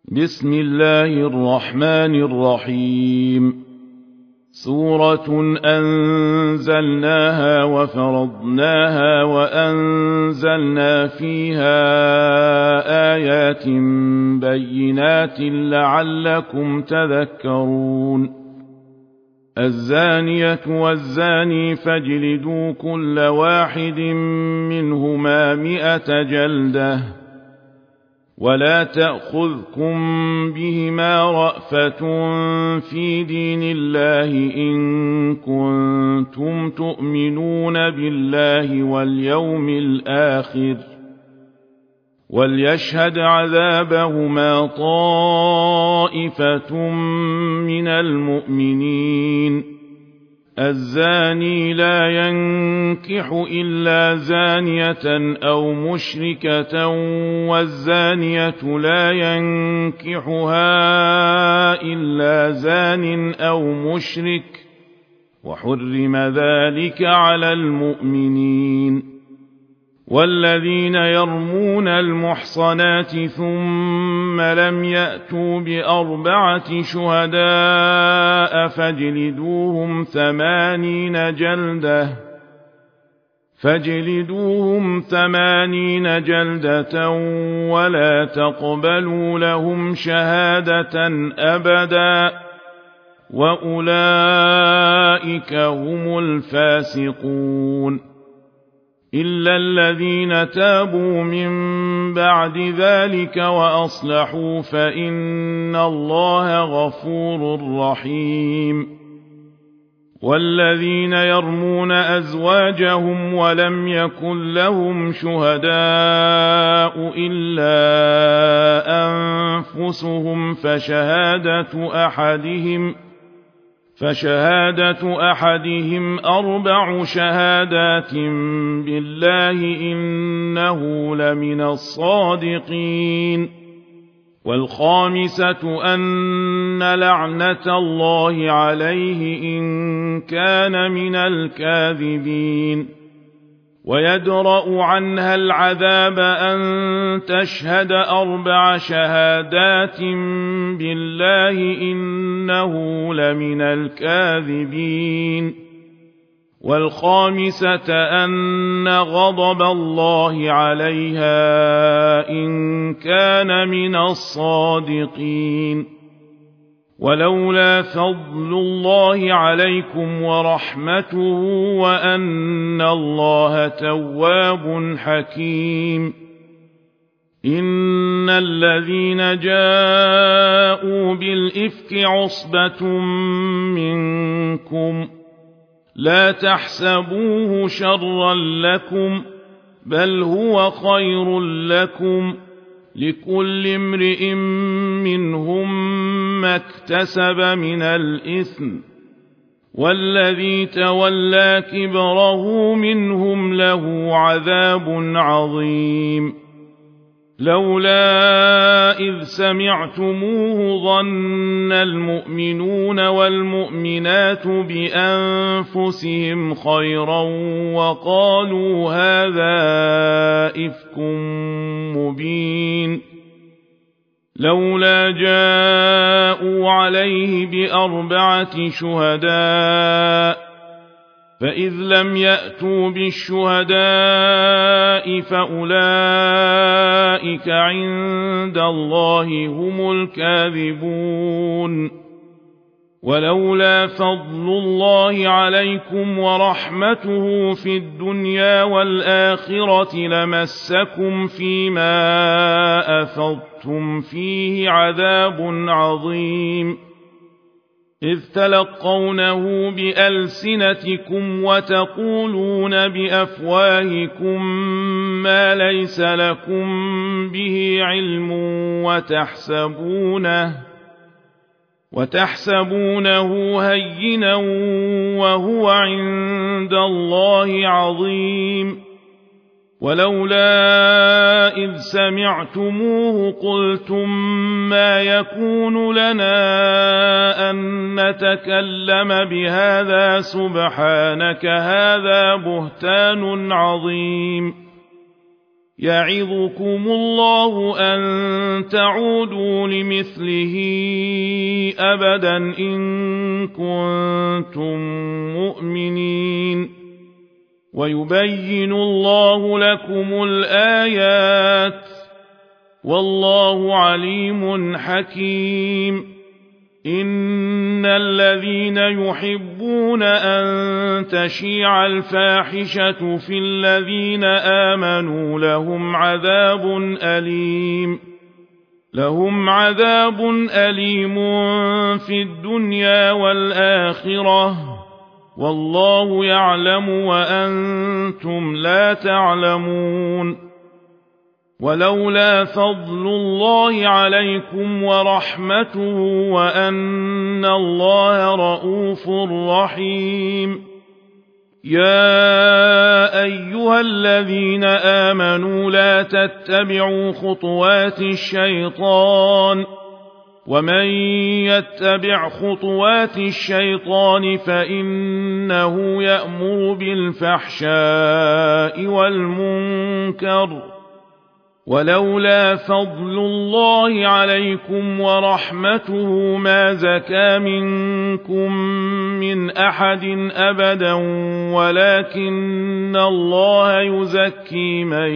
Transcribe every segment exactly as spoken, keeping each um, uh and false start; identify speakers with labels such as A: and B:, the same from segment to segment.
A: بسم الله الرحمن الرحيم. سورة أنزلناها وفرضناها وأنزلنا فيها آيات بينات لعلكم تذكرون. الزانية والزاني فاجلدوا كل واحد منهما مئة جلدة ولا تأخذكم بهما رأفة في دين الله إن كنتم تؤمنون بالله واليوم الآخر وليشهد عذابهما طائفة من المؤمنين. الزاني لا ينكح إلا زانية أو مشركة والزانية لا ينكحها إلا زان أو مشرك وحرم ذلك على المؤمنين. والذين يرمون المحصنات ثم لم يأتوا بأربعة شهداء فاجلدوهم ثمانين جلدة فاجلدوهم ثمانين جلدة ولا تقبلوا لهم شهادة أبدا وأولئك هم الفاسقون. إلا الذين تابوا من بعد ذلك وأصلحوا فإن الله غفور رحيم. والذين يرمون أزواجهم ولم يكن لهم شهداء إلا أنفسهم فشهادة أحدهم فشهادة أحدهم أربع شهادات بالله إنه لمن الصادقين. والخامسة أن لعنة الله عليه إن كان من الكاذبين. ويدرأ عنها العذاب أن تشهد أربع شهادات بالله إنه لمن الكاذبين. والخامسة أن غضب الله عليها إن كان من الصادقين. ولولا فضل الله عليكم ورحمته وأن الله تواب حكيم. إن الذين جاءوا بالإفك عصبة منكم لا تحسبوه شرا لكم بل هو خير لكم لكل امرئ منهم ما اكتسب من الإثم والذي تولى كبره منهم له عذاب عظيم. لولا إذ سمعتموه ظن المؤمنون والمؤمنات بأنفسهم خيرا وقالوا هذا إفك مبين. لولا جاءوا عليه بأربعة شهداء فإذ لم يأتوا بالشهداء فأولئك عند الله هم الكاذبون. ولولا فضل الله عليكم ورحمته في الدنيا والآخرة لمسكم فيما أفضتم فيه عذاب عظيم. إذ تلقونه بألسنتكم وتقولون بأفواهكم ما ليس لكم به علم وتحسبونه وتحسبونه هينا وهو عند الله عظيم. ولولا إذ سمعتموه قلتم ما يكون لنا أن نتكلم بهذا سبحانك هذا بهتان عظيم. يعظكم الله أن تعودوا لمثله أبدا إن كنتم مؤمنين ويبين الله لكم الآيات والله عليم حكيم إن الذين يحبون أن تشيع الفاحشة في الذين آمنوا لهم عذاب أليم لهم عذاب أليم في الدنيا والآخرة والله يعلم وأنتم لا تعلمون ولولا فضل الله عليكم ورحمته وأن الله رءوف رحيم يا أيها الذين آمنوا لا تتبعوا خطوات الشيطان ومن يتبع خطوات الشيطان فإنه يأمر بالفحشاء والمنكر ولولا فضل الله عليكم ورحمته ما زكى منكم من أحد أبدا ولكن الله يزكي من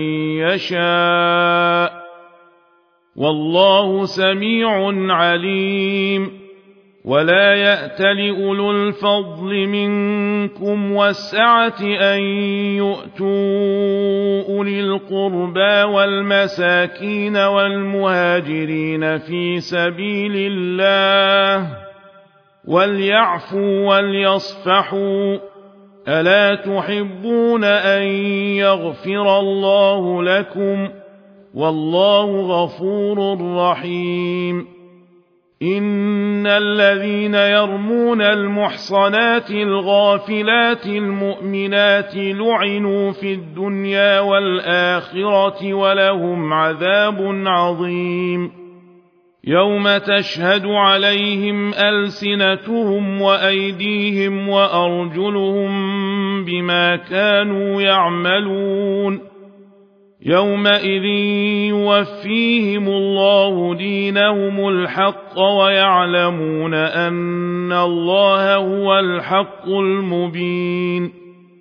A: يشاء والله سميع عليم ولا يأتل أولو الفضل منكم والسعة أن يؤتوا أولي القربى والمساكين والمهاجرين في سبيل الله وليعفوا وليصفحوا ألا تحبون أن يغفر الله لكم والله غفور رحيم إن الذين يرمون المحصنات الغافلات المؤمنات لعنوا في الدنيا والآخرة ولهم عذاب عظيم يوم تشهد عليهم ألسنتهم وأيديهم وأرجلهم بما كانوا يعملون يومئذ يوفيهم الله دينهم الحق ويعلمون أن الله هو الحق المبين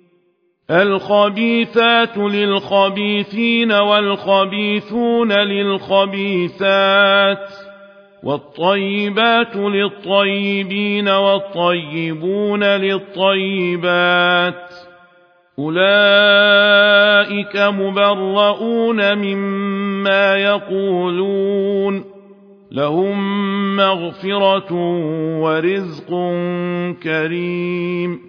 A: الخبيثات للخبيثين والخبيثون للخبيثات والطيبات للطيبين والطيبون للطيبات أولئك مبرؤون مما يقولون لهم مغفرة ورزق كريم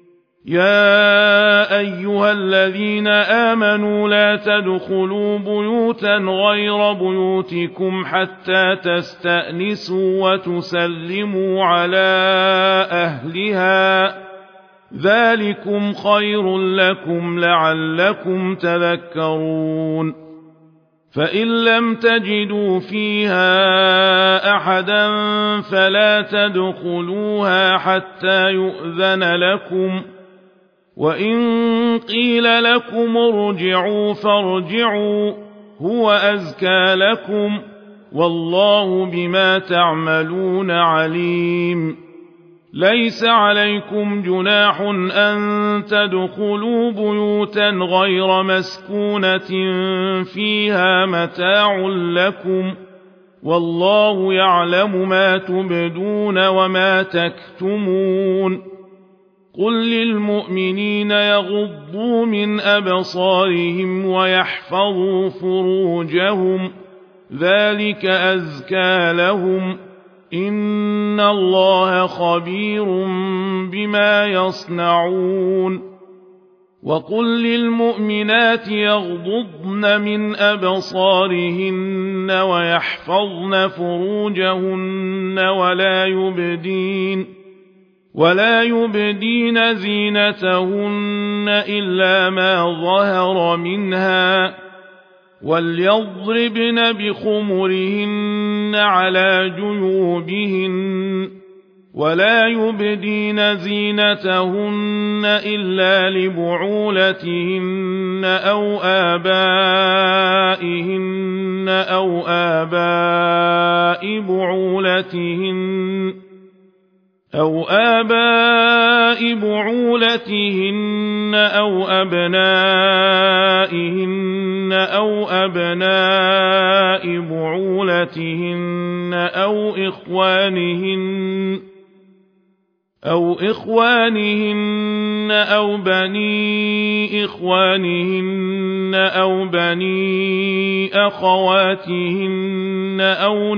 A: يا أيها الذين آمنوا لا تدخلوا بيوتا غير بيوتكم حتى تستأنسوا وتسلموا على أهلها ذلكم خير لكم لعلكم تذكرون فإن لم تجدوا فيها أحدا فلا تدخلوها حتى يؤذن لكم وإن قيل لكم ارجعوا فارجعوا هو أزكى لكم والله بما تعملون عليم ليس عليكم جناح أن تدخلوا بيوتا غير مسكونة فيها متاع لكم والله يعلم ما تبدون وما تكتمون قل للمؤمنين يغضوا من أبصارهم ويحفظوا فروجهم ذلك أزكى لهم إن الله خبير بما يصنعون وقل للمؤمنات يغضضن من أبصارهن ويحفظن فروجهن ولا يبدين ولا يبدين زينتهن إلا ما ظهر منها وليضربن بخمرهن على جيوبهن ولا يبدين زينتهن إلا لبعولتهن أو آبائهن أو آباء بعولتهن أو آباء بعولتهن أو أبنائهن أو أبناء بعولتهن أو إخوانهن أو إخوانهن أو بني إخوانهن أو بني أخواتهن أو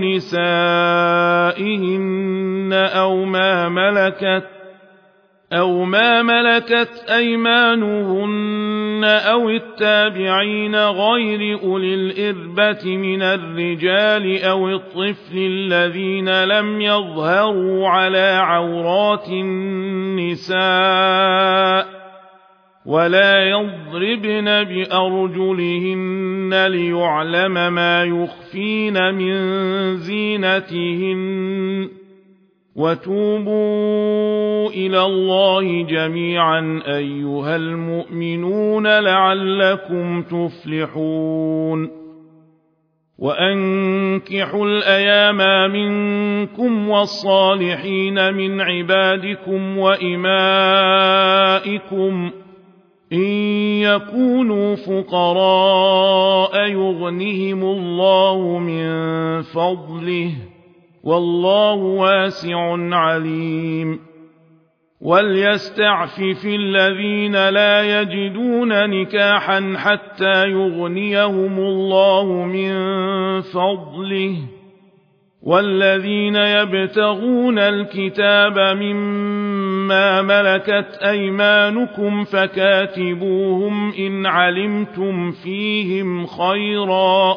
A: نسائهن أو ما ملكت أو ما ملكت أيمانهن أو التابعين غير أولي الإربة من الرجال أو الطفل الذين لم يظهروا على عورات النساء ولا يضربن بأرجلهن ليعلم ما يخفين من زينتهن وتوبوا إلى الله جميعا أيها المؤمنون لعلكم تفلحون وأنكحوا الأيام منكم والصالحين من عبادكم وإمائكم إن يكونوا فقراء يغنهم الله من فضله والله واسع عليم وليستعفف الذين لا يجدون نكاحا حتى يغنيهم الله من فضله والذين يبتغون الكتاب مما ملكت أيمانكم فكاتبوهم إن علمتم فيهم خيرا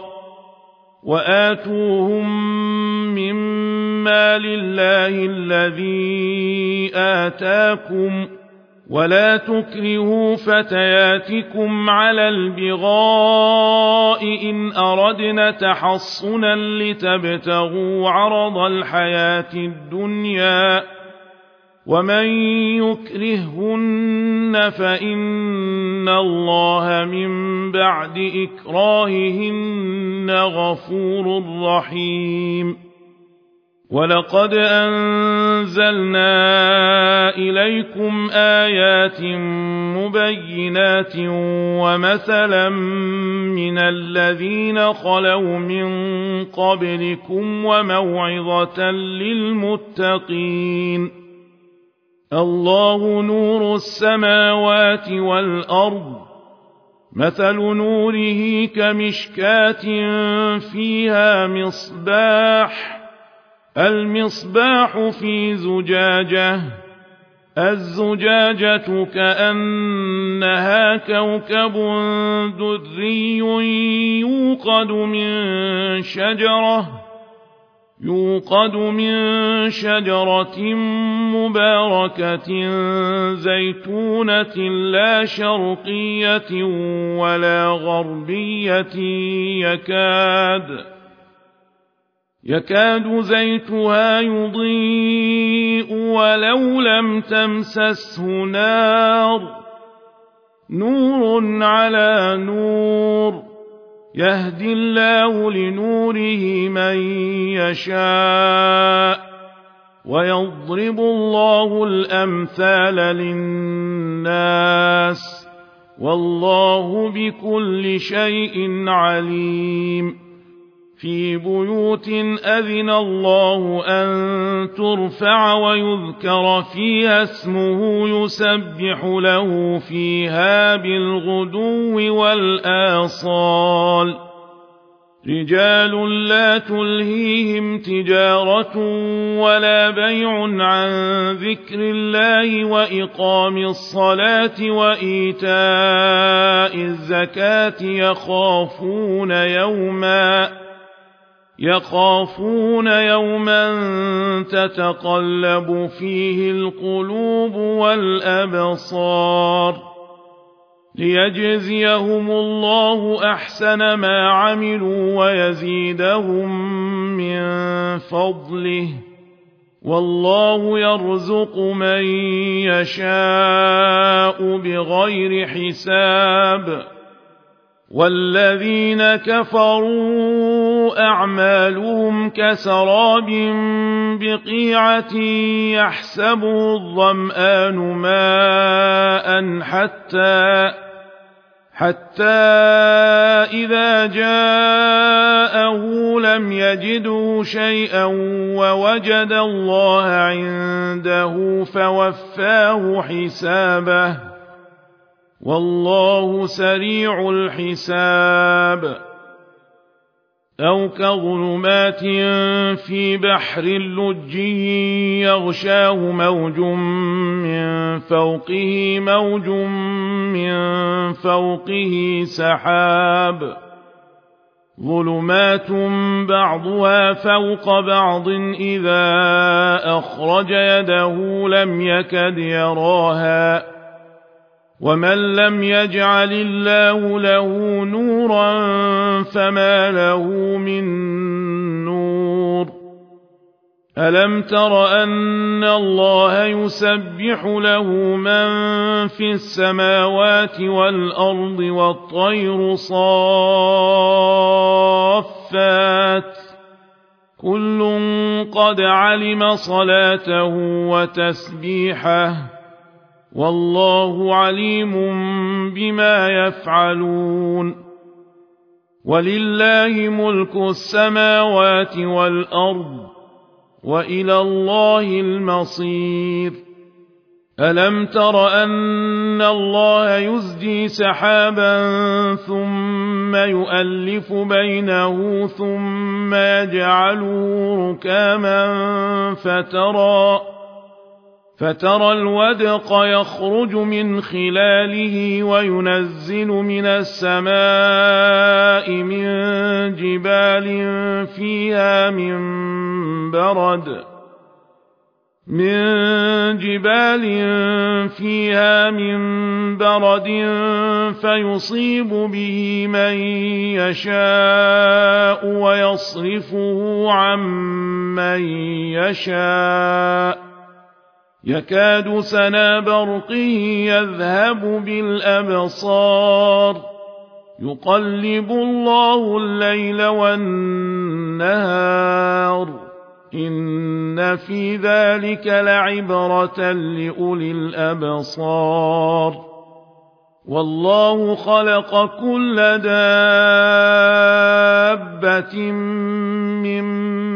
A: وآتوهم مما لله الذي آتاكم ولا تكرهوا فتياتكم على البغاء إن أردنا تحصنا لتبتغوا عرض الحياة الدنيا ومن يكرههن فإن الله من بعد إكراههن غفور رحيم ولقد أنزلنا إليكم آيات مبينات ومثلا من الذين خلوا من قبلكم وموعظة للمتقين الله نور السماوات والأرض مثل نوره كمشكاة فيها مصباح المصباح في زجاجة الزجاجة كأنها كوكب دري يوقد من شجرة يوقد من شجرة مباركة زيتونة لا شرقية ولا غربية يكاد يكاد زيتها يضيء ولو لم تمسسه نار نور على نور يهدي الله لنوره من يشاء ويضرب الله الأمثال للناس والله بكل شيء عليم في بيوت أذن الله أن ترفع ويذكر فيها اسمه يسبح له فيها بالغدو والآصال رجال لا تلهيهم تجارة ولا بيع عن ذكر الله وإقام الصلاة وإيتاء الزكاة يخافون يوما يخافون يوما تتقلب فيه القلوب والأبصار ليجزيهم الله أحسن ما عملوا ويزيدهم من فضله والله يرزق من يشاء بغير حساب والذين كفروا أعمالهم كسراب بقيعة يحسبه الظمآن ماء حتى حتى إذا جاءه لم يجده شيئا ووجد الله عنده فوفاه حسابه والله سريع الحساب أو كظلمات في بحر لجي يغشاه موج من فوقه موج من فوقه سحاب ظلمات بعضها فوق بعض إذا أخرج يده لم يكد يراها ومن لم يجعل الله له نورا فما له من نور ألم تر أن الله يسبح له من في السماوات والأرض والطير صافات كل قد علم صلاته وتسبيحه والله عليم بما يفعلون ولله ملك السماوات والأرض وإلى الله المصير ألم تر أن الله يزجي سحابا ثم يؤلف بينه ثم يجعله ركاما فترى فترى الودق يخرج من خلاله وينزل من السماء من جبال فيها من برد من جبال فيها من برد فيصيب به من يشاء ويصرفه عن من يشاء يكاد سنا برقه يذهب بالأبصار يقلب الله الليل والنهار إن في ذلك لعبرة لأولي الأبصار والله خلق كل دابة من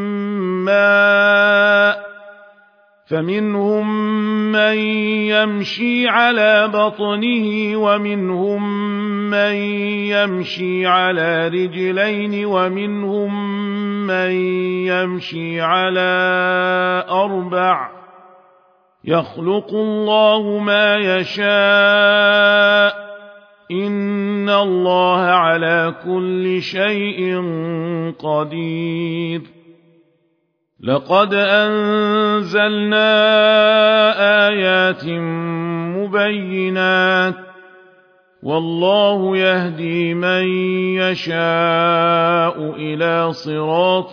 A: ماء فمنهم من يمشي على بطنه ومنهم من يمشي على رجلين ومنهم من يمشي على أربع يخلق الله ما يشاء إن الله على كل شيء قدير لقد أنزلنا آيات مبينات والله يهدي من يشاء إلى صراط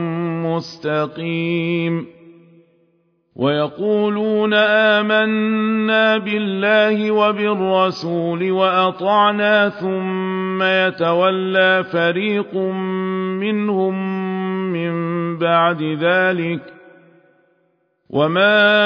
A: مستقيم ويقولون آمنا بالله وبالرسول وأطعنا ثم يتولى فريق منهم من بعد ذلك وما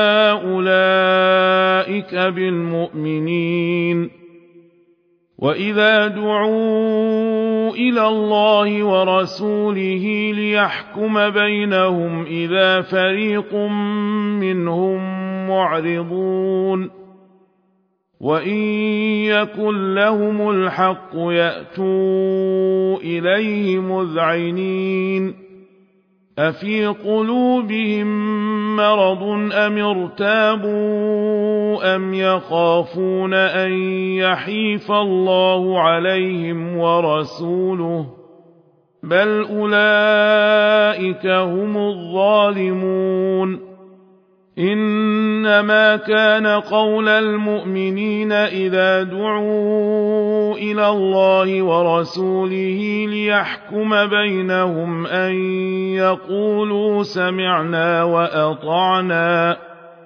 A: أولئك بالمؤمنين وإذا دعوا إلى الله ورسوله ليحكم بينهم إذا فريق منهم معرضون وإن يكن لهم الحق يأتوا إليه مذعنين أفي قلوبهم مرض أم ارتابوا أم يخافون أن يحيف الله عليهم ورسوله بل أولئك هم الظالمون إنما كان قول المؤمنين إذا دعوا إلى الله ورسوله ليحكم بينهم أن يقولوا سمعنا وأطعنا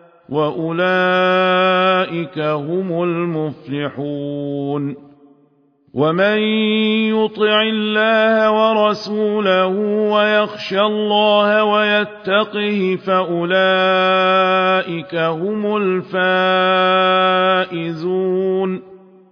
A: وأولئك هم المفلحون ومن يطع الله ورسوله ويخشى الله ويتقه فأولئك هم الفائزون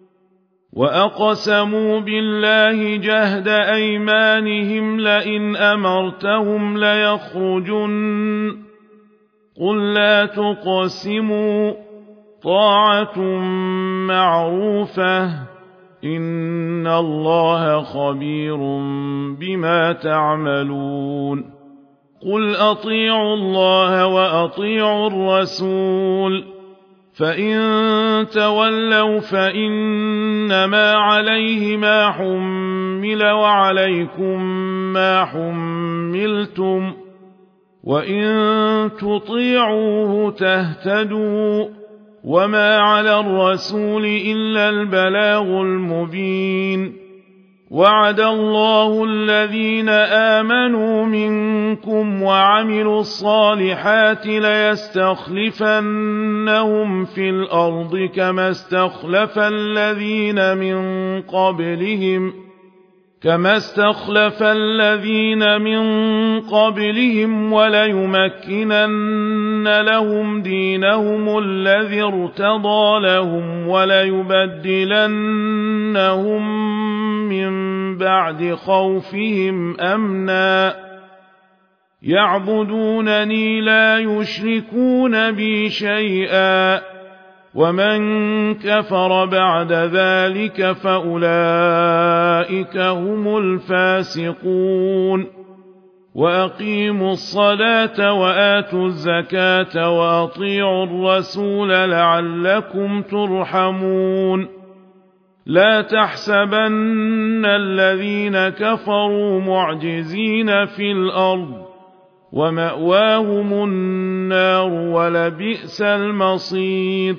A: وأقسموا بالله جهد أيمانهم لئن أمرتهم ليخرجن قل لا تقسموا طاعة معروفة إن الله خبير بما تعملون قل أطيعوا الله وأطيعوا الرسول فإن تولوا فإنما عليه ما حمل وعليكم ما حملتم وإن تطيعوه تهتدوا وما على الرسول إلا البلاغ المبين وعد الله الذين آمنوا منكم وعملوا الصالحات ليستخلفنهم في الأرض كما استخلف الذين من قبلهم كما استخلف الذين من قبلهم وليمكنن لهم دينهم الذي ارتضى لهم وليبدلنهم من بعد خوفهم أمنا يعبدونني لا يشركون بي شيئا ومن كفر بعد ذلك فأولئك هم الفاسقون وأقيموا الصلاة وآتوا الزكاة وأطيعوا الرسول لعلكم ترحمون لا تحسبن الذين كفروا معجزين في الأرض ومأواهم النار ولبئس المصير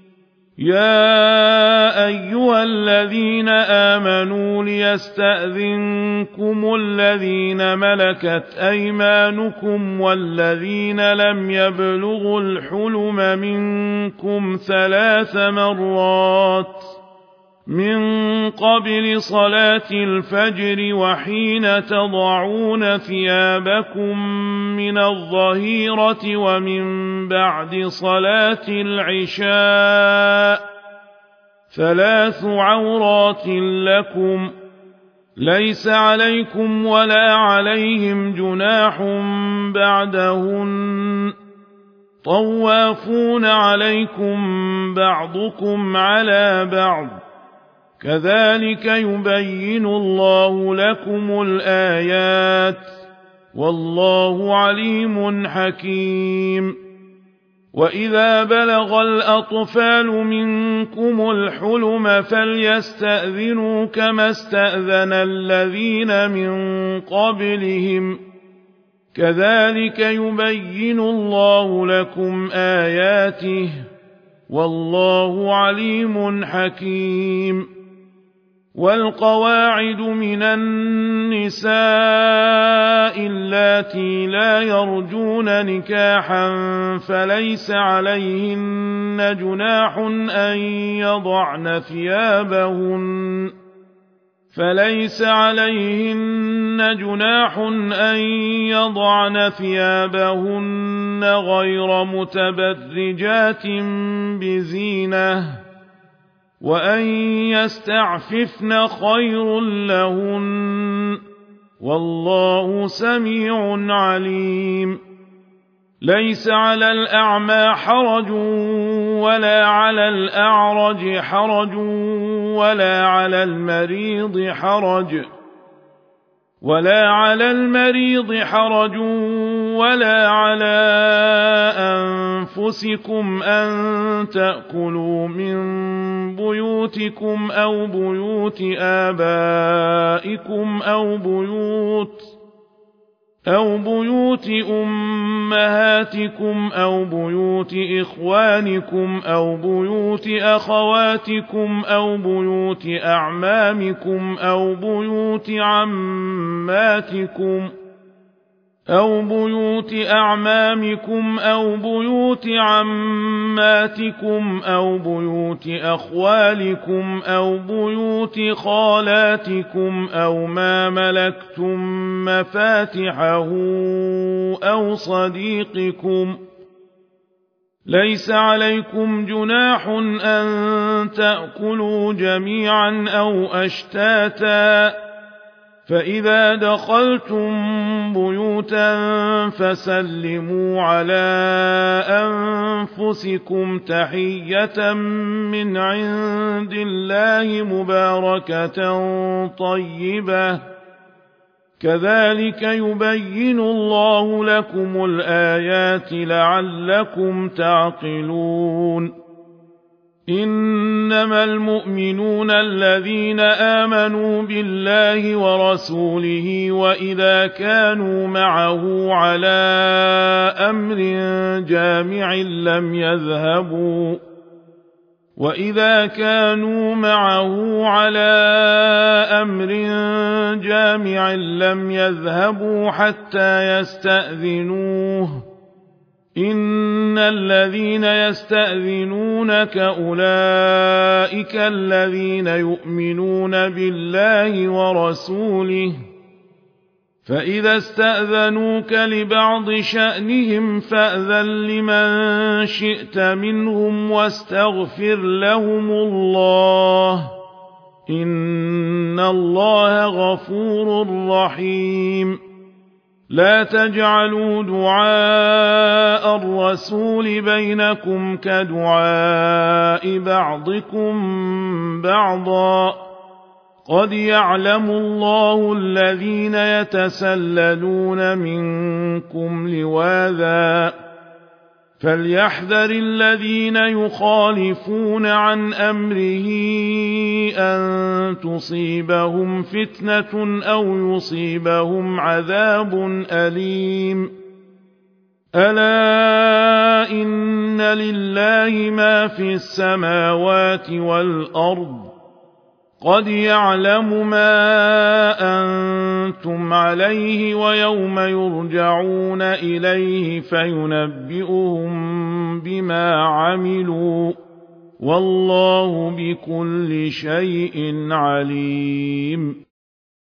A: يا أيها الذين آمنوا ليستأذنكم الذين ملكت أيمانكم والذين لم يبلغوا الحلم منكم ثلاث مرات من قبل صلاة الفجر وحين تضعون ثيابكم من الظهيرة ومن بعد صلاة العشاء ثلاث عورات لكم ليس عليكم ولا عليهم جناح بعدهن طوافون عليكم بعضكم على بعض كذلك يبين الله لكم الآيات والله عليم حكيم وإذا بلغ الأطفال منكم الحلم فليستأذنوا كما استأذن الذين من قبلهم كذلك يبين الله لكم آياته والله عليم حكيم والقواعد من النساء اللاتي لا يرجون نكاحا فليس عليهن جناح أن يضعن ثيابهن فليس عليهن جناح أن يضعن ثيابهن غير متبرجات بزينة وأن يستعففن خير لهن والله سميع عليم ليس على الأعمى حرج ولا على الأعرج حرج ولا على المريض حرج ولا على المريض حرج ولا على أنفسكم أن تأكلوا من بيوتكم أو بيوت آبائكم أو بيوت أو بيوت أمهاتكم أو بيوت إخوانكم أو بيوت أخواتكم أو بيوت أعمامكم أو بيوت عماتكم أو بيوت أعمامكم أو بيوت عماتكم أو بيوت أخوالكم أو بيوت خالاتكم أو ما ملكتم مفاتحه أو صديقكم. ليس عليكم جناح أن تأكلوا جميعا أو أشتاتا، فإذا دخلتم بيوتا فسلموا على أنفسكم تحية من عند الله مباركة طيبة، كذلك يبين الله لكم الآيات لعلكم تعقلون. إنما المؤمنون الذين آمنوا بالله ورسوله وإذا كانوا معه على أمر جامع لم يذهبوا وإذا كانوا معه على أمر جامع لم يذهبوا حتى يستأذنوه. إن الذين يستأذنونك أولئك الذين يؤمنون بالله ورسوله، فإذا استأذنوك لبعض شأنهم فأذن لمن شئت منهم واستغفر لهم الله، إن الله غفور رحيم. لا تجعلوا دعاء الرسول بينكم كدعاء بعضكم بعضا، قد يعلم الله الذين يتسللون منكم لواذا، فليحذر الذين يخالفون عن أمره أن تصيبهم فتنة أو يصيبهم عذاب أليم. ألا إن لله ما في السماوات والأرض، قد يعلم ما أنتم عليه ويوم يرجعون إليه فينبئهم بما عملوا، والله بكل شيء عليم.